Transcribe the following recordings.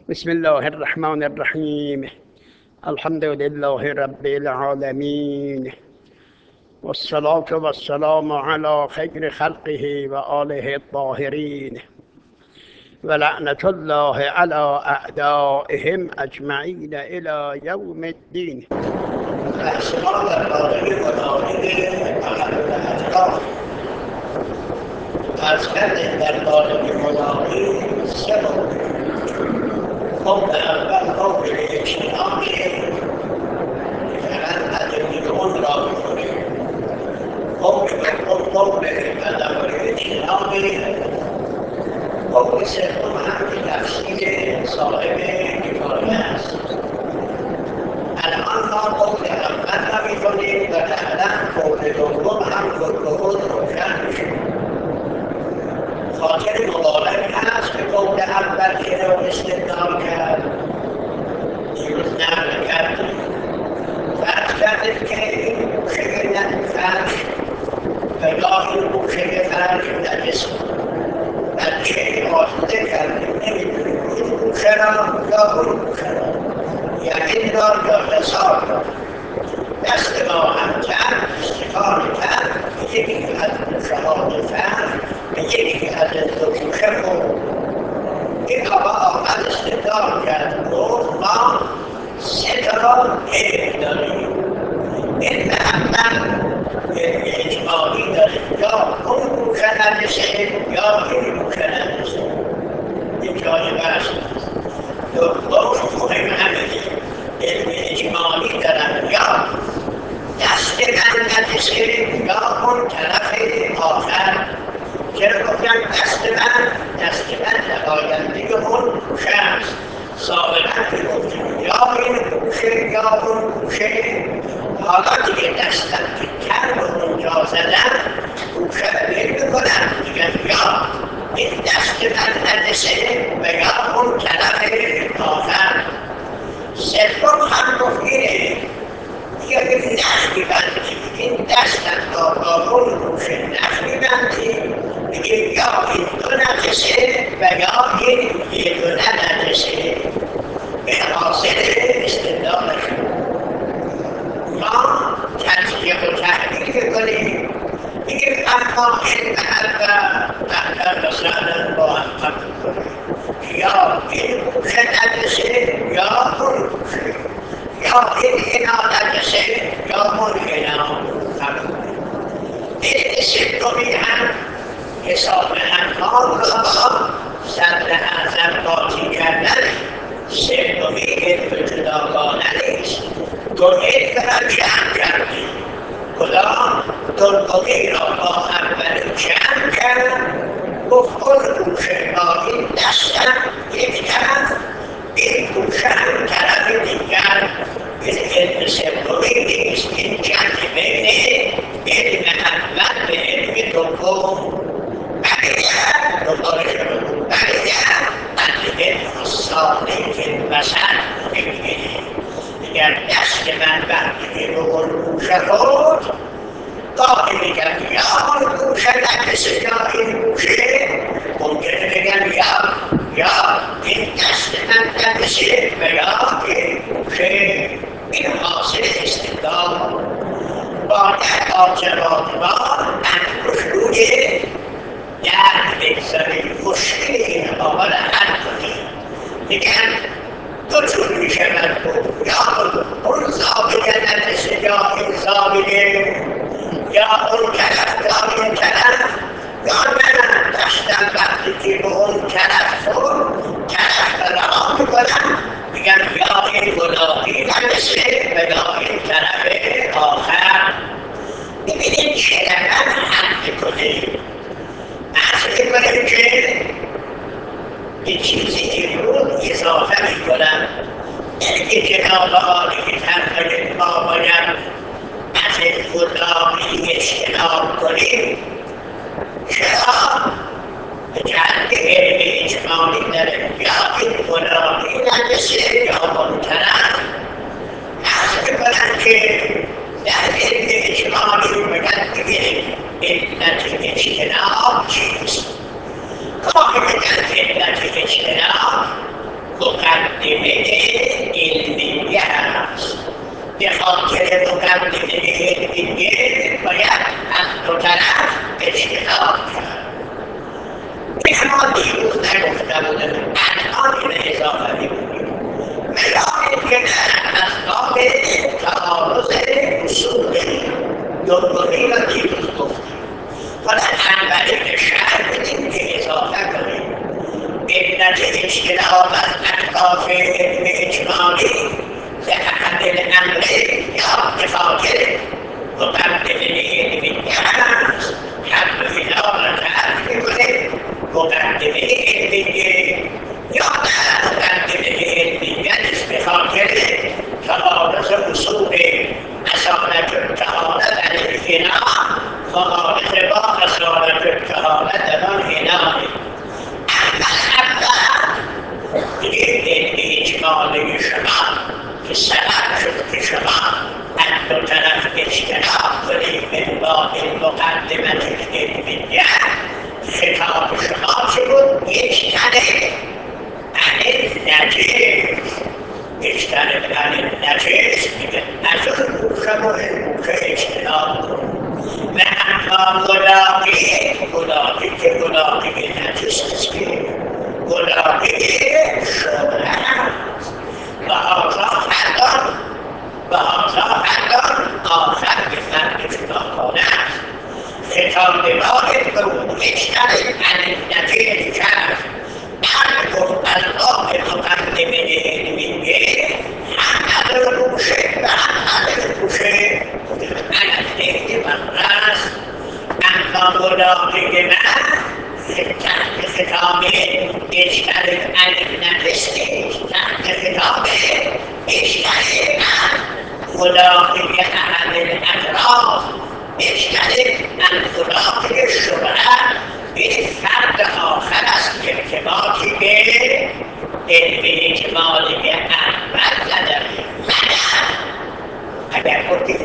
بسم الله الرحمن الرحيم. الحمد لله رب العالمين، والصلاة والسلام على خير خلقه وآله الطاهرين، ولعنة الله على أعدائهم أجمعين إلى يوم الدين. قول أول قول الاجتماعي فمن أدركون را بکنیم قول قول المدى الاجتماعی قول سوم هم تفسیر صاحب کتابه است. الان ما قول اول را میکنیم و بعدا قول دوم هم خود روشن میشه. خاطر مبالغ هست که قول اول که رو استدلال کرد دیروز نقل کردیم. فرض کردیم که این گوشه فرش و یا این گوشه فرش نجس بچه آسوده کردیم نمیدونیم این گوشه را یا اون گوشه را یقین دار یا حساب دار دست ما هم کرد استفاده کرد یکی از گوشه های فرش به یکی از دو گوشه خورد. این آقا آمد استدلال کرد گفت ما سه تا علم داریم. علم اول علم اجمالی داریم، یا اون گوشه نجسه یا این گوشه نجسه. این جای بحث دوم مهم همینه. علم اجمالی دارم یا دست من نجسه یا اون طرف آخر. چرا گفتم دست من آینده اون گوشه است. سابقا که گفتیم یا این گوشه یا اون گوشه، حالا دیگه دستم که کرد و اونجا زدن گوشه رو بیر میکنم دیگه یا این دست من نجسه و یا اون طرف آخر. سوم هم گفت اینه یا این نخ میبندی این دستم تا اون گوشه نخ میبندی میگه یا این دو نجسه و یا این یه دونه نجسه. به حاصل استدلالش ما تجزیه و تحلیل کنیم. میگیم اما علم اول مثلا با هم قبول کنیم یا این گوشه نجسه یا اون گوشه، یا این حنا نجسه یا اون حنا قبول کنیم. علم سومی هم حساب انعام را با صدر اعظم قاطی کردن. سومی علم جداگانه نیست. دو علم را جمع کردیم. خدا دلبقی را با اول جمع کرد. گفت اون گوشه با این دستم یک طرف، این گوشه هم طرف دیگر. این علم سومی نیست. این جمع بین علم اول به علم دوم. دوباره شروع علم الصالح فی الوسط میگن دست من وقتی به اون گوشه خورد گاهی میگن یا اون گوشه نجسه یا این گوشه، ممکنه بگن یا این دست من نجسه و یا این گوشه. این حاصل استدلال باید آجرات ما انگشتوی درد بگذاریم مشکل این آقا را حل کنیم. میگن دو جور میشود بود، یا اون زابطه نجسه یا این زابطه، یا اون طرف یا این طرف، یا من دستم وقتی که به اون طرف خورد طرف را میکنم میگن یا این گناهی نجسه و یا این طرف آخر. ببینید چقدر حل کنیم. عرض میکنم که این چیزی که رو اضافه میکنم یعنی جناب عالی فرمایید ما باید از گناهی اجتناب کنیم. چرا؟ به جهت علم اجمالی داره یا این گناهی نجسه یا اون طرف. عرض میکنم که در علم اجمالی باید بگیریم علت اجتناب چیست. گاهی بگن علت اجتناب مقدمه علمیه هست. به خاطر مقدمه علمیه باید از دو طرف اجتناب کرد. به همان دیروز نگفته بودم، الان این اضافه می‌کنیم. ملاحظه که از باب تعارض اصول دومی را دیروز گفتیم. حالا اولین شرط بدیم که اضافه کنیم. علت اجتناب از اهداف علم اجمالی لأحد الأمرين یا بخاطر مقدمه علمیه هست. حد و هلال تعریف می‌کنیم مقدمه علمیه یا نه مقدمه علمیه نیست بخاطر تعارض اصول اصالت التعارض عن الفناء مخالف با اصالت التعارض عن الفناء. دیگه علم اجمالی شما که سبب شد که شما از دو طرف اجتناب کنید من باب المقدمة العلمیه. خطاب شما چه بود؟ اجتنب عن النجس. اجتنب عن النجس میگه از اون شما اجتناب کن. و اما ملاقی که ملاقی نجس است که ملاقی شبه هست. و آزا فردان آخر به فرد جداگانه است. خطاب باید به اون اجتنب عن النجس کرد. هر گفت از باب مقدمه علمیه هم نداره روشه و هم نداره روشه من از نهی مقرست. اما ملاقی من تحت خطاب اجتنب عن النجس تحت خطاب اجتنب عن ملاقی احد الاطراف اجتنب عن ملاقی شبهه. این فرد آخر است که ارتباطی به علم اجمالی اول نداره. اگر گفتید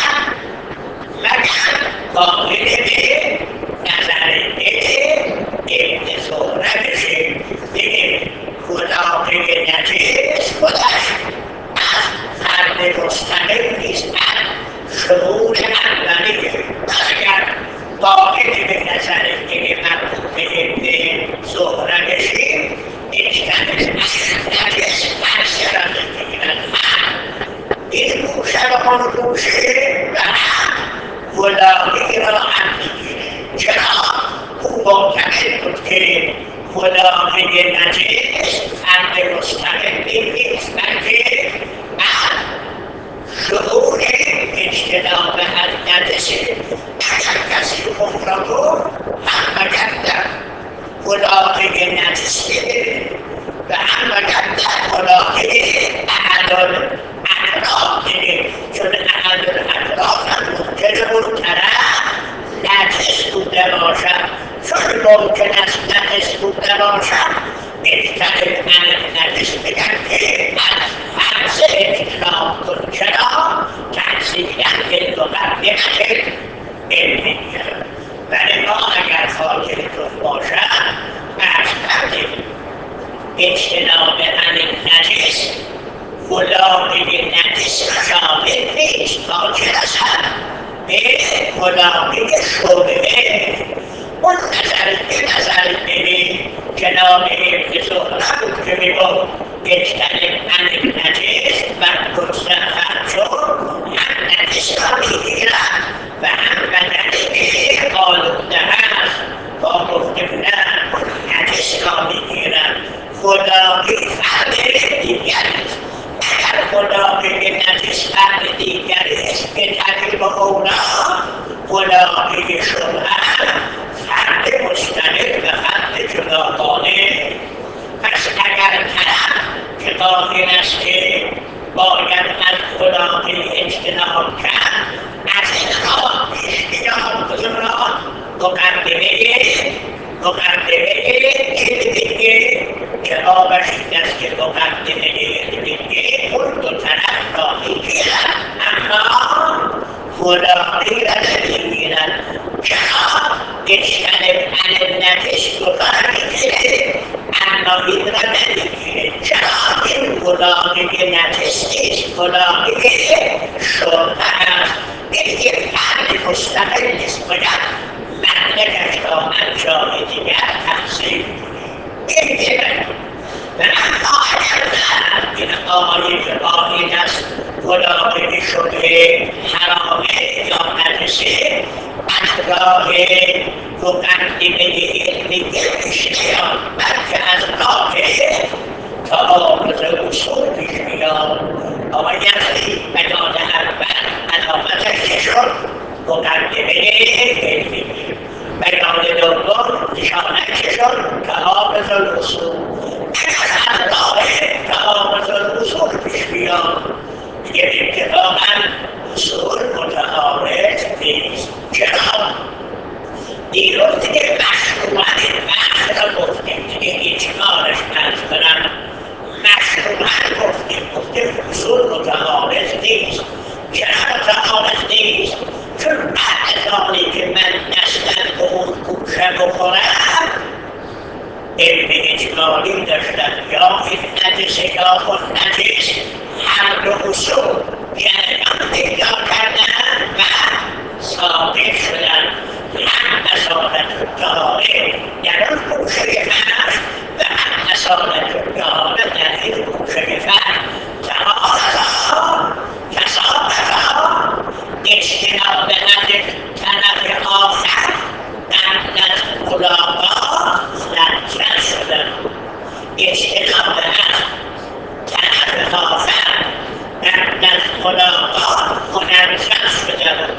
مگر قائل به نظریه ابن زهره بشه بگه ملاقی نجس خودش از فرد مستقل نیست، از شمول اولیه. اگر قائل به نظریه مربوط به ابن زهره بشیم اجتنب نجس منصرا بگیرن این گوشه و آن گوشه و ملاقی را هم میگیره. چرا؟ او معتقد بود که ملاقی نجس فرد مستقلی نیست بلکه از شعور اجتناب از نجسه. اگر کسی خود را گفت هم اگر در ملاقی نجسه و هم اگر در ملاقی اعلان چون احد الاطراف ممکنه اون طرف نجس بوده باشد. چون ممکن است نجس بوده باشد اجتنب عن النجس بگن که از فرض اجتناب کن. چرا؟ تحصیلت مقدمه علمیه. ولی ما اگر خاطرتون باشد از کردیم اجتناب عن النجس ملاقی نجس شامل نیست، حاصل است به ملاقی شبهه. اون نظریه جناب ابن زهره بود که میگفت اجتنب عن النجس و مستحب شد هم نجس را میگیرد و هم بدنه آلوده هست. با گفتیم نه نجس را میگیرد ملاقی فرد دیگر است. اگر ملاقی نجس فرد دیگری است به طریق اولا ملاقی شبهه فرد مستقل و فرد جداگانه. پس اگر طرف که قائل است که باید از ملاقی اجتناب کرد از این راه پیش میاد کدوم راه؟ مقدمه علمیه که آبش این است که مقدمه علمیه اون دو طرف را میگیرد اما ملاقی را نمیگیرد. چرا؟ اجتنب عن النجس دو را میگیره اما این را نمیگیره. چرا؟ غلامی نجس نیست، غلامی شعبه هست. این یک فرد مستقل نیست، باید مملکت را از جای دیگر تحصیل. این دیگر و اما اگر این آیین است غلامی شبه حرامه یا نجسه از راه مقدمه علمی اشتیان، بلکه از راه تعارض اصول پیش میاد. آقای نقلی بیان اول علامتش چه شد؟ مقدمه علمی. بیان دوم نشانه چه شد؟ تعارض الاصول. اگر از راه تعارض الاصول پیش میاد دیگه اتفاقا اصول متعارض نیست. چرا؟ دیروز دیگه مشروعات بحث را گفتیم، دیگه اجمالش نرز کنم. مشروعات گفتیم اصول متعارض نیست. چرا متعارض نیست؟ چون بعد از آنی که من دستم به اون گوشه بخورم علم اجمالی داشتم یا این نجس یا خود نجس، هر دو اصول جریان پیدا کردن و ثابت شدن. هم اصالت طهاره در اون گوشه فرد و هم اصالت طهاره در این گوشه فرد. تعالی تصابقا اجتناب نجس طرف آخر در نزد علما منفر شدن. اجتناب طرف آخر در نزد علما منفر شدن.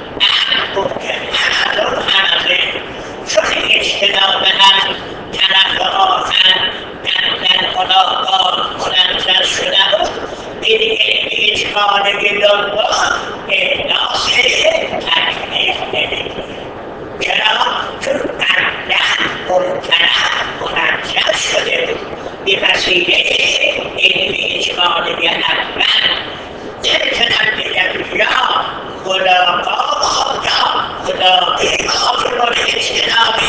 چون اجتناب طرف آخر در علما منفر شدن این اجمالی دنبال احداث تکلیف نمی‌کنه. چرا؟ چون مبدأ منفر شده به وسیله علم اجمالی اول. نمی‌تونم بگم یا ملاقا یا ملاقی واجب اجتناب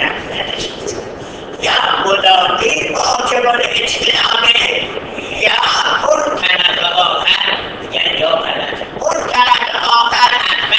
یا ملاقی واجب اجتناب یا اون طرف آخر یا غلط. اون طرف آخر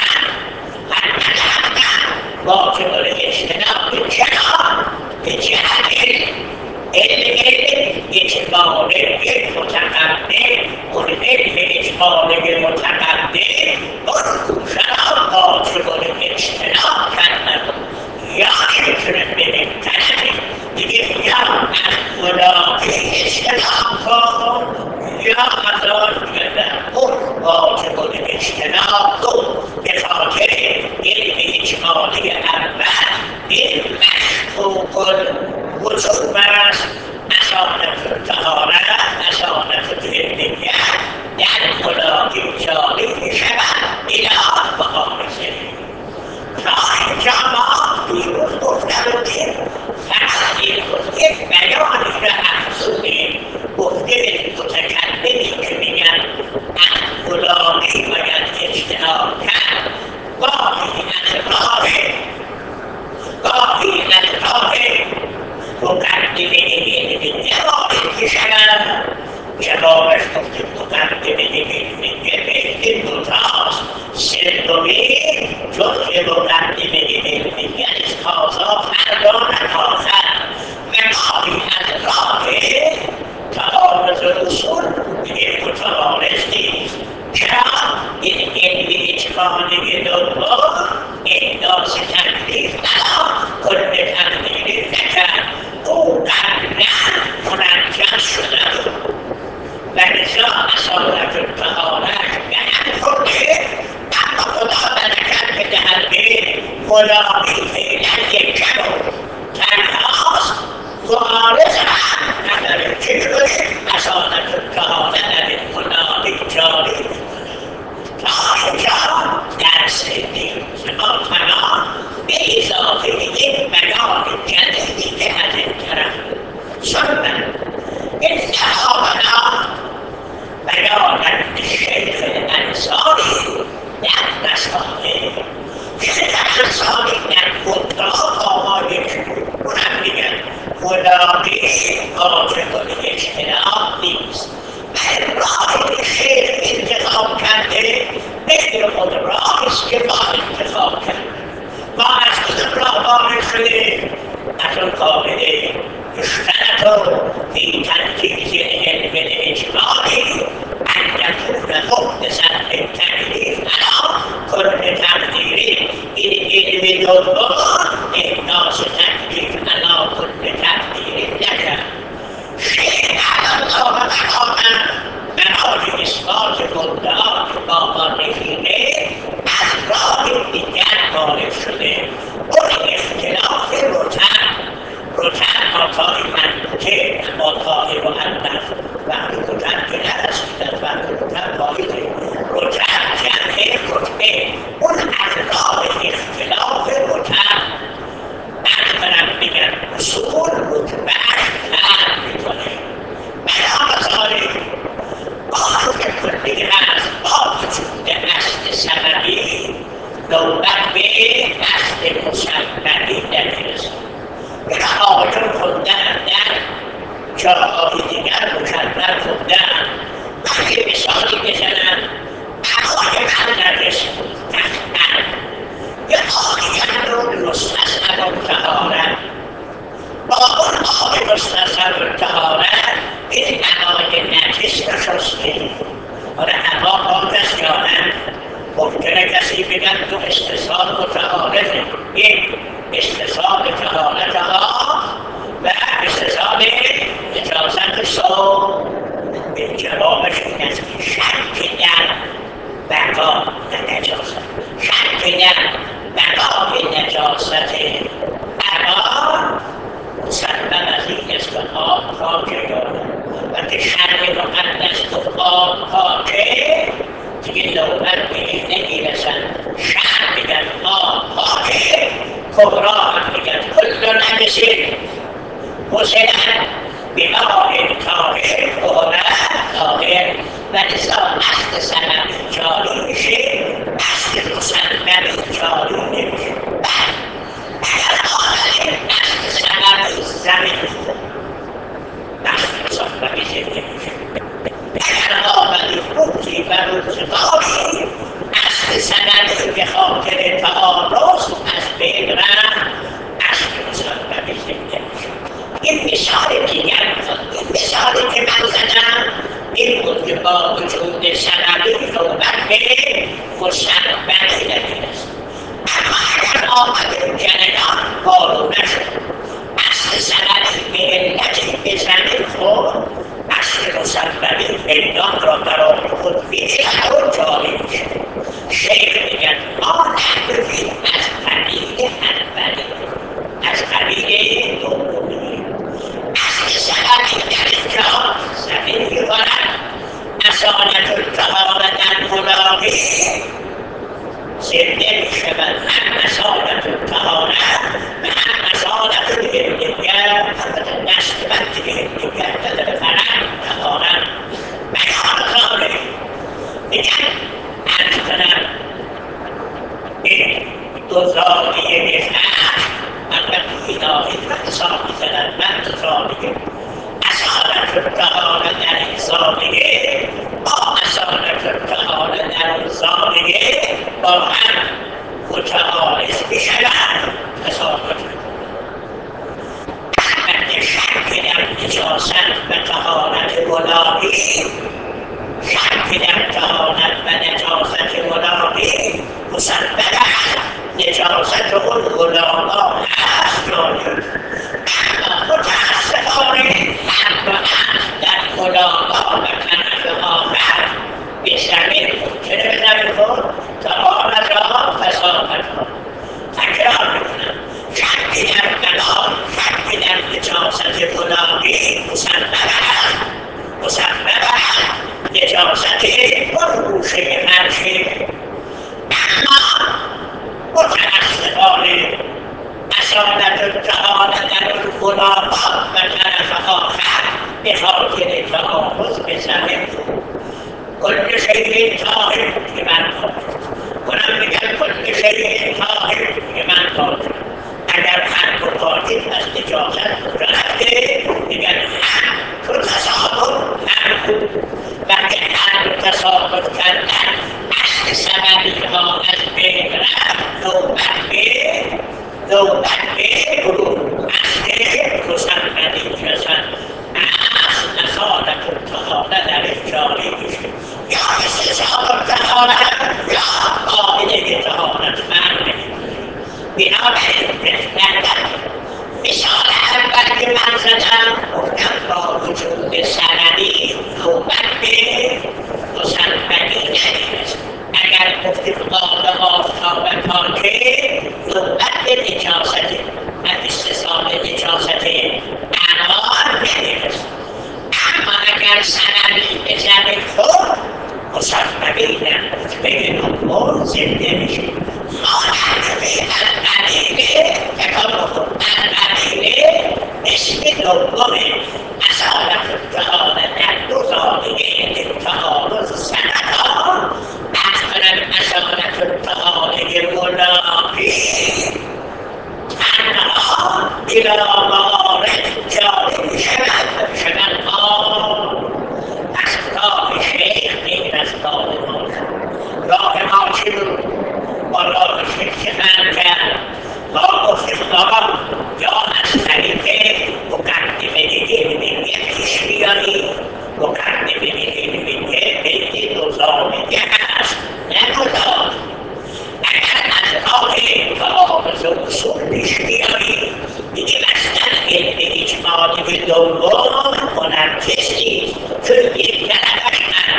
حتما واجب اجتناب. چرا؟ به جهت علم اجمالی یک متقدم اون علم اجمالی متقدم اون گوشه را واجب اجتناب کردن. یا نمیتونه بگیم دیگه یا ملاقی اجتناب کن یا ازاد کردن اون واجب اجتناب کن. به خاطر علم اجمالی اول این مشروع الوجوب است. اصالت طهاره اصالت علمیه در ملاقی جاری میشود اله و آمزه. اینجا ما دیروز گفته بودیم فقط دیروز یک بیانی را افزودیم. گفتیم متکلمی که میگن از غلامی باید اجتناب کرد گاهی از راه مقدمه علمیه وارد میشود. جوابش گفتیم مقدمه علمیه بهتر دوتاست. سومی جزء مقدمه علمیه استحاضا فردان آخر و گاهی از راه تعارض اصول دیگه متعارض نیست. چرا؟ این علم اجمالی دوم احداث تکلیف نداد. کل تکلیف نکرد. او قبلا منجم شده و لذا اصالت طهاره‌اش به هم خورده. اما خدا برکت بدهد به غلامی فعلا یک کم تنهاست معارض هم نداره. چجوری اصالت طهاره در این غلامی جاری میکنه؟ تا اینجا درس دیروز ما تمام به اضافه یک بیان جدیدی که از این طرف ثم انتهانا بیان الشیخ الانصاری در مسائل. شیخ انصاری در مدعاهای اونم میگن غلامی واجب اجتناب نیست، خود راه است که ما انتخاب کرد. ما از خود راه واقع شدیم از اون قاعده اشترط فی تنفیذ علم الاجمالی ان یکون محدثا للتکلیف علی کل تقدیری. این علم دوم احداث تکلیف علی کل تقدیری نکرد. شیء الان برای اثبات مدعا با مؤرخینه از راه دیگر وارد شده. اون اختلاف رتب آقای منطقه آقای مؤلف وقتی رتب که نرسید از وقتی رتب واحده رتب جمعه رتبه اون از راه اختلاف رتب بعد برم بگن اصول رتبهش فرق میکنه. بنابراین باز کلی هست با وجود اصل سببی نوبت به اصل مسببی نمیرسد. آقایون خوندن در جاهای دیگر مکرر خوندن. من یه مثالی بزنم. آقای مدرس تختن یه آقایان رو مستصحب الطهارت با اون آقای مستصحب الطهارت این انواع نجس نشسته. حالا انواع پاک است یا نه؟ ممکنه کسی بگن تو استصحاب متعارفه. این استصحاب طهارت ها و استصحاب نجاست صوم به جوابش این است که شک در بقا نجاست، شک در بقای نجاست بقا مسبب از این است که آب پاکه دارد و که شرع مقدس تو آب پاکه دیگه نوبت به این نمیرسن. شرع بگن آب پاکه، کبرا هم بگن کل نجسه مسلم بماء طاهر طاهر و لذا اصل سبب جاری میشه، اصل مسبب جاری نمیشه. اگر آمده اصل سبب زمین اصل مسبب زمین میشه. اگر آمده روزی و روزگاری اصل سبب به خاطر تعارض از بین رفت، اصل مسبب زمین میشه. این مثال دیگر این مثالی که من زدم این بود که با وجود سببی نوبت به مسبب نمیرسد. اما اگر آمده جریان بارو نشد اصل سببی به علتی به زمین خورد، اصل مسببی میدان را برای خود بیشتر جاری میشه. شیخ میگن ما نحوی از قبیل اولی از قبیل دومی اصل سببی در اینجا زمین میکنند. اصالت الطهارت الملاقی زنده میشود، هم اصالت الطهارت و هم اصالت الهدیه. دست بند هدیه نداره فرق طهارت بیان داره. میگن عرض کنم این دو زاویه فرق البته الهی و حسابی زدن من دو زاویه اصالت الطهارت در این زاویه با اصالت الطهارت در این زاویه با هم متعارض میشوند، تساقط میکنند. البته شک در نجاست و طهارت ملاقی، شک در طهارت و نجاست ملاقی مسبب نجاست اون ملاقا هست جانب. اما متاسفانه حتی در ملاقا و طرف آخر به زمین ممکنه به زمین خورد طهارت ها فساقت ها. تکرار میکنم شک در بلا، شک در نجاست ملاقی مسبب نجاست اون گوشه فرشه. اما متاسفانه اصالت الطهارت در اون ملاقات و طرف آخر به خاطر تعارض به زمین کل شیء طاهر که من پاکم کنم میگن کل شیء طاهر که من پاکم. اگر هر دو پاکی از نجاست رفته میگن هم تو تساقط هم و که هر دو تساقط کردن اصل سببی ها نوبت برو اصل مسمنی رسد از نصارت تعالی در افجاری میشه یا استثار تعالی یا قاعده تعالت فرمه بنابراین مثال اول که من زدم گفتم با وجود سندی نوبت به مسمنی نمیرسد اگر گفتیم قابل آفتاب پاکه نوبت به نجاسته و استثاب نجاست انوار نمیرسد اما اگر سندی به زمین خود مسمنی در رتبه نمور زنده میشه القدیمه تکامل القدیمه اسم دوم اصالت التعالی در دو زاویه تعارض سندها اصلا اصالت التعالی منافی تنها الى معارف جاری شدن از راه شیخ غیر از راه ما چی بود؟ با راه شیخ چه کرد؟ ما گفتیم یا از طریق مقدمه علمی پیش بیایی مقدمه علمی بین دو زاویه هست نمودا اگر از راه تعارض اصول پیش بیایی دیگه مثلا علم اجمالی دوم منرجس نیست چون یک کلمش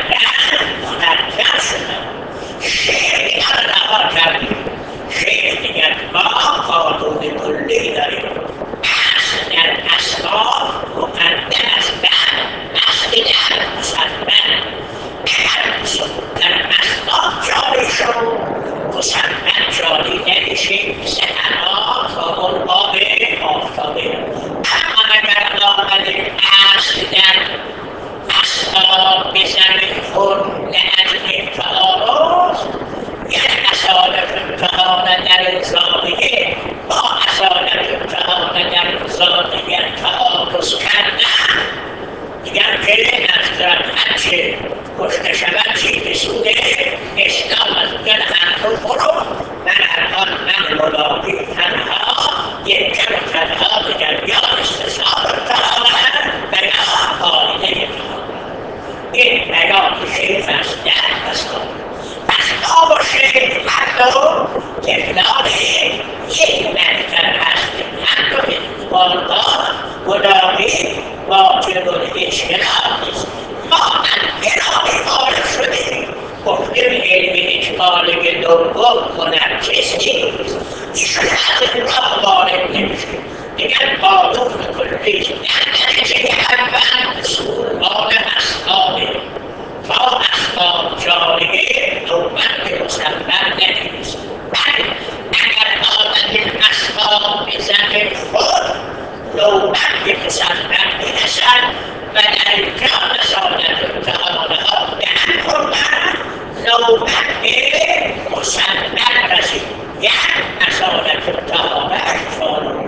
منرجس شده شیخ دیگر رها کردیم شیخ دیگر ما قانون کلی داریم اصل در اسباب مقدم است بر اصل در مسمن اگر در اسباب جاری شد مسمن جاری نمیشه سهرها تا اون آب آفتابه اما اگر آمده اصل در اسباب بزنه فرم لعجل تعارض یعنی اصالت تعالی در زاویه با اصالت تعالی در زاویه تعارض کردن دیگر که نظرم هرچه گفته شود چی بسوده اسلام از اون هر برو من الان من ملاقی تنها یک کم تنها دیگر یا استثار تعالی و یا قاعده این بیان شیخ است در اسلام اسلام و شیخ هر دو تفلال یک مکتب هست هر دو اتفاقات ملاقی واجب الاجتناب نیست ما انحراف وارد شدیم گفتیم علم اجمالی دوم منرجس نیست ایشون از این راه وارد نمیشه دیگر قانون کلی در درجه اول اصولوار اسبابه تا اسباب جاریه نوبت به مسمن نمیرسد بله اگر آمدیم اسباب به زمین خود نوبت به مسمن میرسد و در اینجا اصالت تعالی ها به هم خوردن نوبت به مسمن رسید یعنی اصالت تعالی اشفار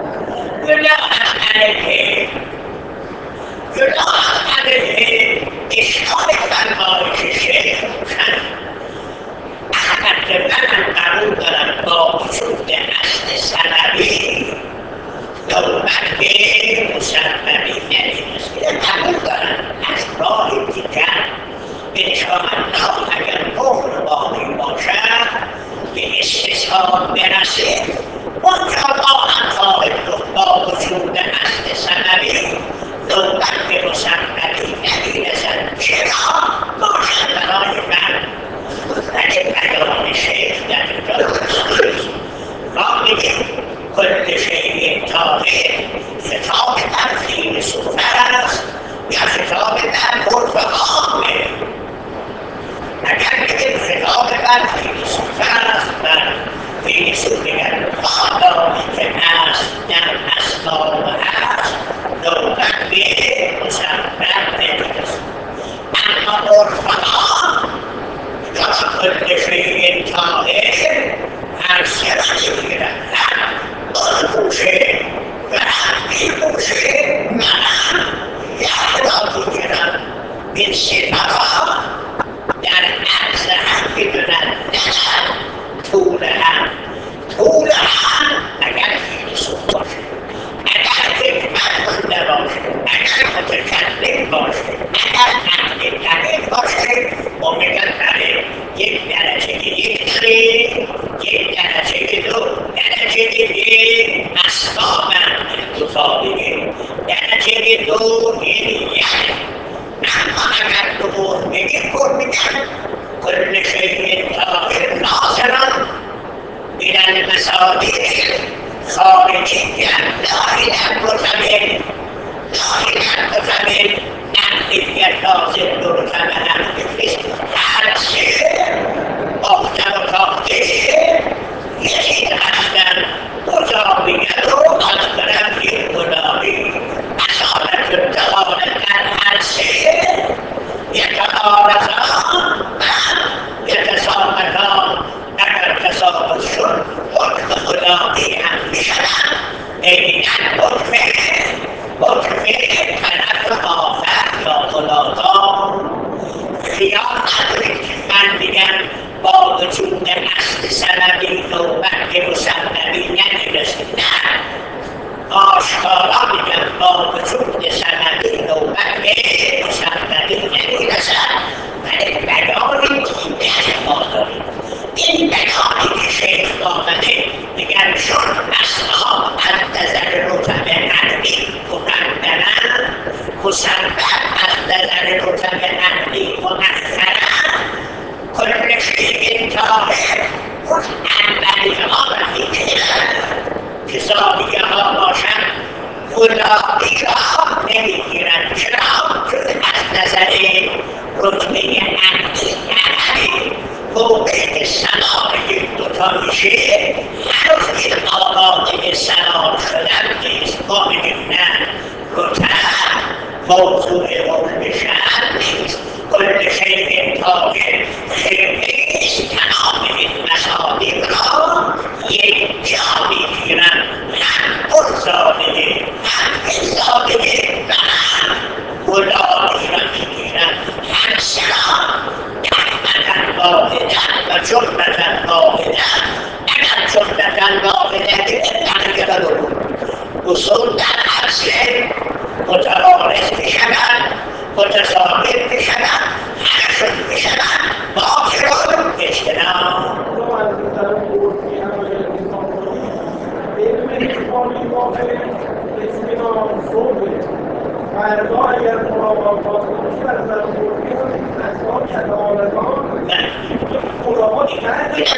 گناه علیه اشکال فرمایش شیخ روشن البته من قبول دارم با وجود اصل سندی نوبت به مسمنی نمیرسید قبول دارم از راه دیگر انشاءالله اگر عمر باقی باشد به استثار برسید اونجا ما هم خواهد گفت با وجود اصل سندی نوبت به مسمنی نمیرسد چرا باشد برای من ولی بیان شیخ در اینجا درست ما میگیم کل شیء طاهر خطاب ترخیم صوفه است یا خطاب در عرف عامه اگر بگیم خطاب ترخیم صوفه است و فیلسوف بگن مادامی که اصل در اسباب هست نوبت به مسمن نمیرسد اما عرف عام یا کل شیء طاهر هر سرش میگیرن بوشه و همی بوشه من یاد میگیرم این صفحا در عرض هم میدونن طول هم اگر يقول بجد كل شيء طاهر ناظرا إلى المصادر خارجية لا إلى مرتبط لا إلى مرتبط نقلية ناظر كما نقلت على الشيء أفضل تقدير يجب أن مطابقة أصدر في المنابي أصالة التغالة عن الشيء يتساءلان أكثر تساءل الشرب والخلاقي عن بشرع أي عن مطفئ فنفقا فأحيا طلاقان خيار من بگم با وجود اصل سببی نوبت مسببی نمیرسیدن آشکارا میگم با وجود سببی نوبت مسببی نمیرسد ولی بیانی ما داریم این بیانی که شیخ آمده میگن چون اصلها از نظر رتب عقلی مقدمه مسبب از نظر رتب عقلی مؤخره كل شيء طاهر عمل الأمر كسابقها باشد خلاقها نمیگیرد چرا؟ از نظر رتبه عملی موقع سلام یک دوتا میشه هنوز این آماده سلام شدن نیست ما میگیم نه رتب موضوع حکم شأن نیست كل شيء طاهر خيريش تمام المصادر را یک جا میگیرن هم برزاده هم حسابه و هم گلابی را میگیرن هم سلام کلمتا واحدن و جملتا واحدن اگر جملتا واحده تغییر رو اصول در اصل متعارض میشوند متساقط میشوند حرشد میشوند باطل اجتناب فردا اگر مراقبات کنید از نظر بردیم اسباب شدالتان مراقبات کردید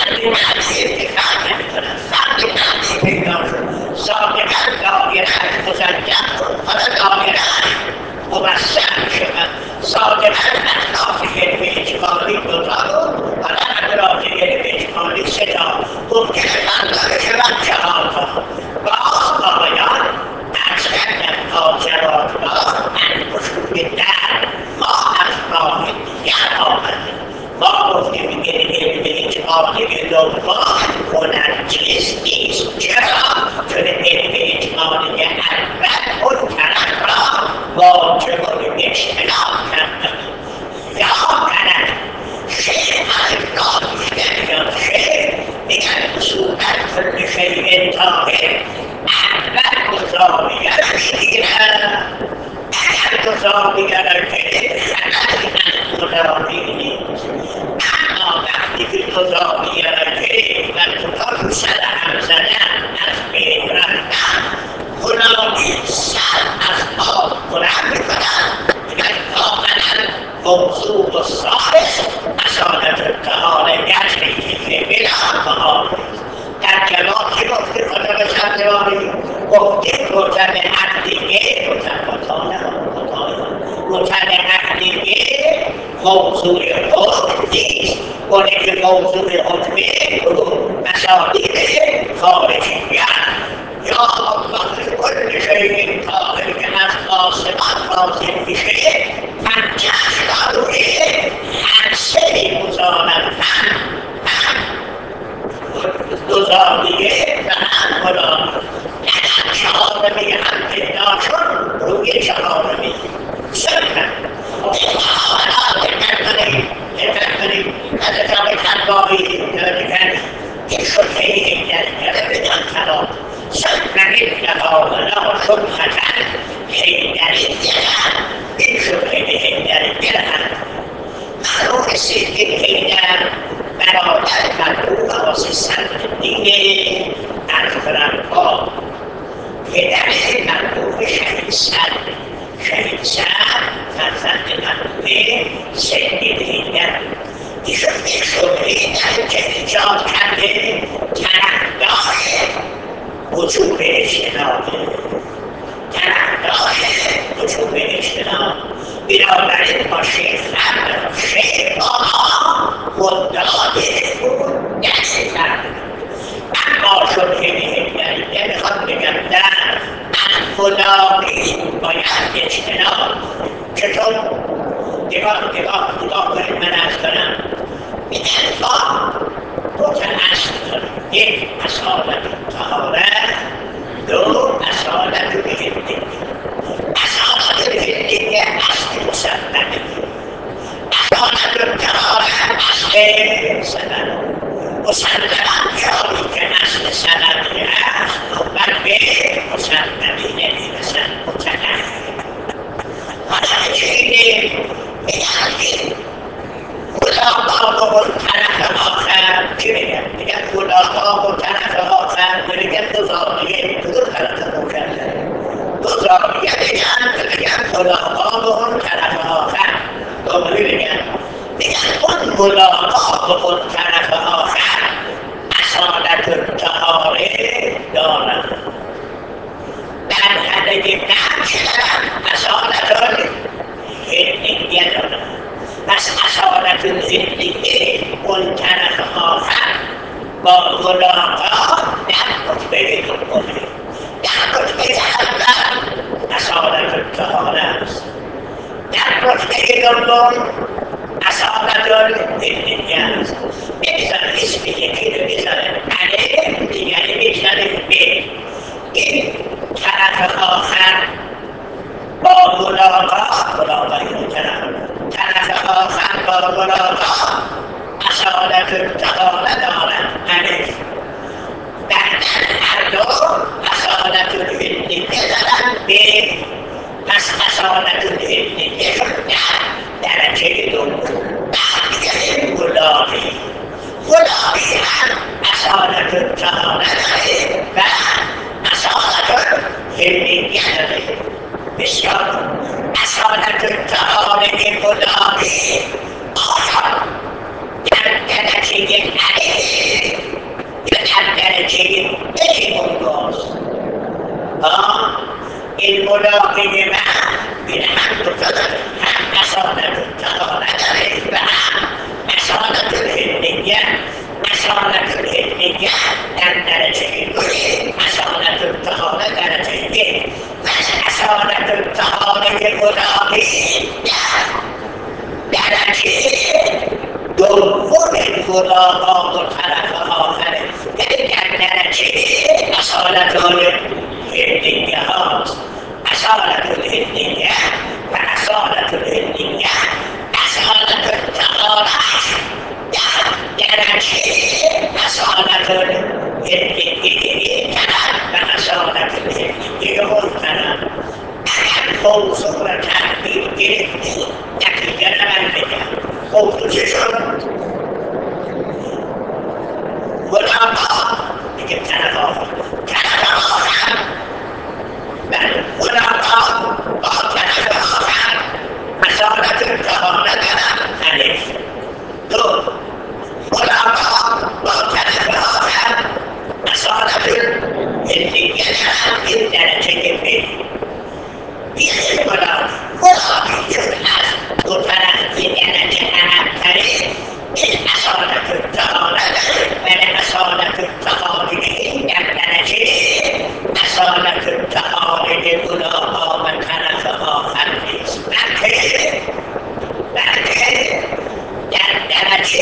صادقا دائرا مزین دائرا مبسم شود صادقا اطراف علم اجمالی دوتا و اطراف علم اجمالی ستا ممکن اندازه شود چهارتا باز آیان از کردن تاجرات انگشت در ما از راه دیگر آمدیم ما گفتیم که علم اجمالی لغات منجز نیست چرا؟ چون علم اجمالی اول اون طرف را واجب اجتناب کردن یا کرد شیء اخلاق یا شیء میگن اصولا کل شیء طاهر اول مزاویهش گیرد اگر مزاویه مداری نیست اما وقتی که مزاویه و دوتا سر هم زدن از بین رفتن غلامی سر از آب بلند میکنن واقعا موضوع الصالح اصالت تعالی یعنی بلا تعالی در کلام که گفته خدا چندانی گفته رتب عقلیه رتب عقلیه موضوع حکم نیست اونه که موضوع حکمه مسائل خارجیه یا الله کل شیء طاهر که از آسمان نازل میشه پنجه روی حدسه مزارت دوزاریه و هم خدا چهارمی هم پیدا شد روی چهارمی سرکن تکنیم از جامعه تنبایی نمیکن که شده در بدان خراب سرکنیم نفاولا شد خطر حیدری دلن این شده حیدری دلن معروف سیدی حیدر برادر مرحوم آسی صدرالدین اکبرآباد پدر مرحوم شهید صدر فرزند مرحوم سنی دیگر ایشون یک شبهی در که ایجاد کرده طرفدار وجوب اجتنابه طرفدار وجوب اجتناب بنابراین با شیخ مدعای اون نسیدن اما شبهه نمیخواد بگم نه فلانی باید اجتناب چطور نگاه کنید من از کنم این الفا متأصل یک اصالت طهارت دو اصالت الهندیه اصالت الهندیه اصل مسببه اصالت الطهارت اصل سبب مسببات جایی که اصل سببی است نوبت به مسببی نمیرسد متنفر حالا چیزی میگن که ملاقات و طرف آخر چی میگن؟ میگن ملاقات و طرف آخر میگن دو زاویه دو طرف مکرده دو زاویه میگن ملاقات و طرف آخر دوباره میگن اون ملاقات و طرف آخر اصالت طهاره دارد در حده نقش اصالت الهندیه دارد پس اصالت الهندیه اون طرف آخر با ملاقات در رتبه دومه در رتبه اول اصالت طهاره است در رتبه دوم اصالت الهندیه است می‌ذاره اسم یکی رو می‌ذاره الف دیگری می‌ذاره ب این طرف آخر با ملاقات طرف آخر با ملاقات اصالت الطهاره دارد الف در هر دو اصالت الهندیه دارد ب پس اصالت الهندیه در درجه دوم ملاقی هم اصالت الطهاره داره و اصالت الهندیه داره بسیار اصالت الطهاره ملاقی آیا در درجه الف یا در درجه بمونگاست این ملاقی من این هم دو داره هم اصالت الطهاره داره و هم اصالت الهندیه اصالت الهندیه در درجه دوی اصالت الطهاره درجه یک پس اصالت الطهاره ملاقی درجه دوم ملاقات و طرف آخره یعنی در درجه اصالت الهندیه هاست اصالت الهندیه و اصالت الهندیه اصالت الطهاره در درجه اصالت الهندیه و اصالت الهندیه منطرف اگر موضوع را تحبیل گرفتید نتیجه را من بگم خب چه شد؟ ملاقات میگه طرف آخر ملاقات با طرف آخر اصالت الطهاره دارد الف دو ملاقات با طرف آخر اصالت الهندیه دارد این درجه ب بیخی ملاقی چون از دو طرف این درجه عملتره این اصالت الطهاره داره ولی اصالت الطهاره این در درجه اصالت الطهاره ملاقا و طرف آخر نیست بلکه در درجه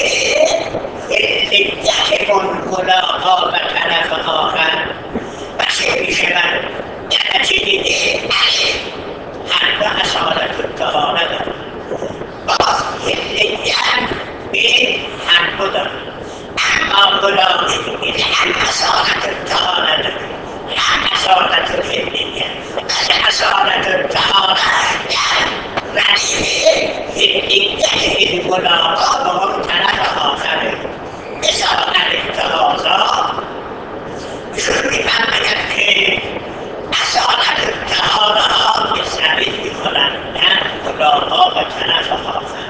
علت ملاقا و طرف آخر بسیار میشود درجه هر دو اصالت الطهاره دارد باز علت به هر دو دارد اما ملاقی هم اصالت الطهاره دارد هم اصالت الهندیه اصالت الطهاره هندیه ملاقا با اون طرف آخره مثال التهازا شروع می‌فرماید که اصالت الطهاره ها یه سبیل می‌کنند نه ملاقا با طرف آخر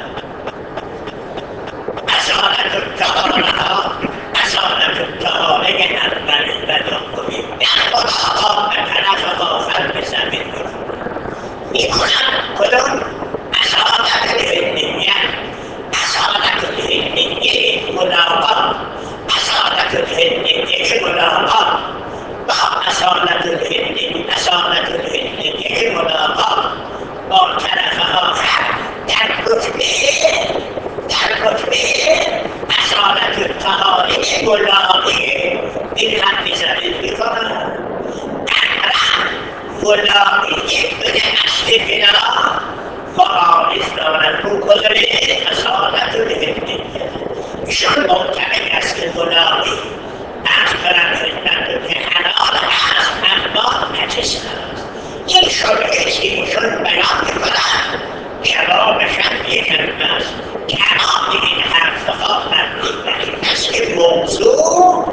مرموم کنه اصالت الهندیه. ایشان معتقد است که غلامی از کنم خدمت که حلال هست اما نجس هست. این شبهه که ایشان بیان میکنند جوابش هم یک کلمه است. تمام این حرفها مربوط بر این است که موضوع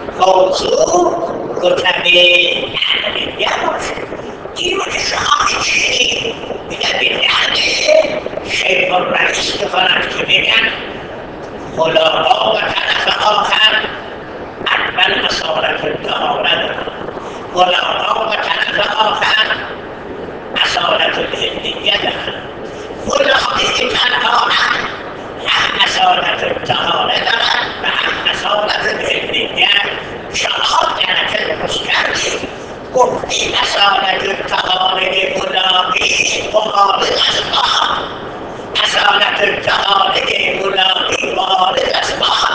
رتبه اهلیه باشه. این رو که شما میشنید میگن به نهد شیخ الرئیس میکنند که بگن خلاها و طرف آخر اول اصالت الطهاره دارند، خلاها و طرف آخر اصالت الهندیه دارند. خلاهایی که تنها هم اصالت الطهاره دارند و هم اصالت الهندیه. شما درجه درست کردید گفتید اصالت الطهاره غلامی مقابل از ما، اصالت الطهاره غلامی مقابل از ما،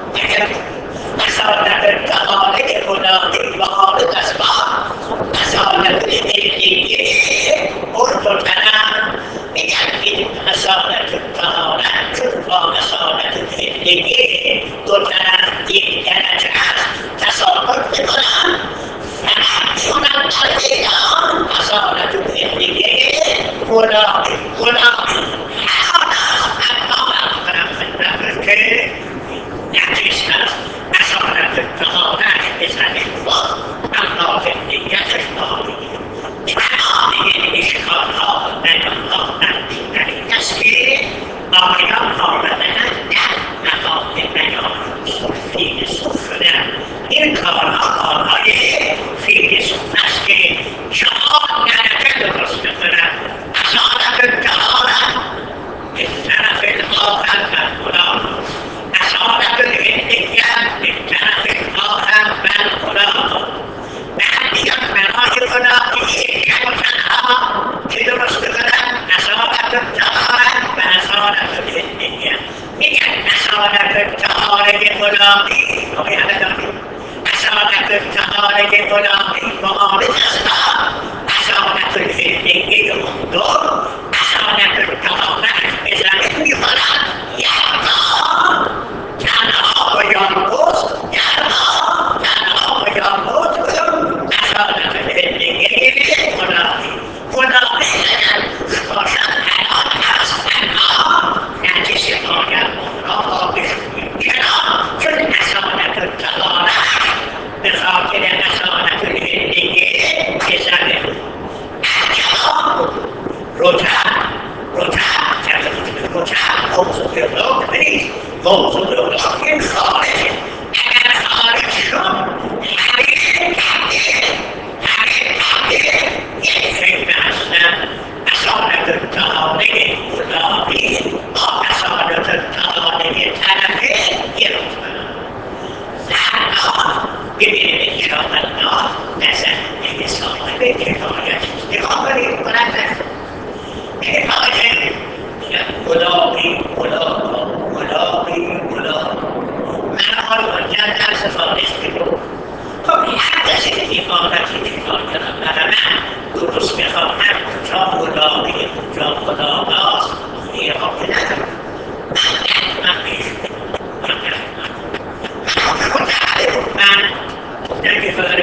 اصالت الطهاره غلامی مقابل از ما، اصالت الهندیه ارتطنم میگن این اصالت الطهاره چون با اصالت الهندیه دو طرف یک درجه هست تساقط میکنن فهمشونم در ایران اصالت الهندیه غلامی همان است. اما اکنم خدمت که نجس هست. اصالت الطهاره بزنه باز اما هندیتش باقی. تمام این اشکالها و بیانها در این است که آقایان آمدن در مقام بیان فیلسوف شدن. این کارهای فیلسوف است که شما درجه درست بکنن. اصالت الطهاره به طرف آخر بالغلام، اصالت الهندیه به طرف آخر بالغلام. بعد میگن برای غلامی تنها که درست بکنن اصالت الطهاره و اصالت الهندیه. میگن اصالت الطهاره غلامی اصالت الطهاره غلامی مقابل از ما، اصالت الهندیه دو اصالت الطهاره بزنه میکنن یعنی تنها و یانگوز تنها و یانگوز اصالت الهندیه غلامی باشد حلال هست اما نجس باید را بشوید. چرا؟ چون اصالت الطهاره به خاطر اصالت الهندیه بزنه رتب موضوع رکن نیست، موضوع رکن خارجه. اگر خارج شد همه یک فکر هستن. اصالت الطهاره غلامی با اصالت الطهاره طرفه یک رتبه. ببینید انشاءالله نظر صاحب کفایت نگاه کنید کنند کفایت غلامی من حال منجر در سفارش بگو. خب هر کسی که عبارتی کفایت را برای من درست بخواهد کجا غلامی کجا غلاماست خیلی حاکه ندارم. من بیشون من گفتم که فرق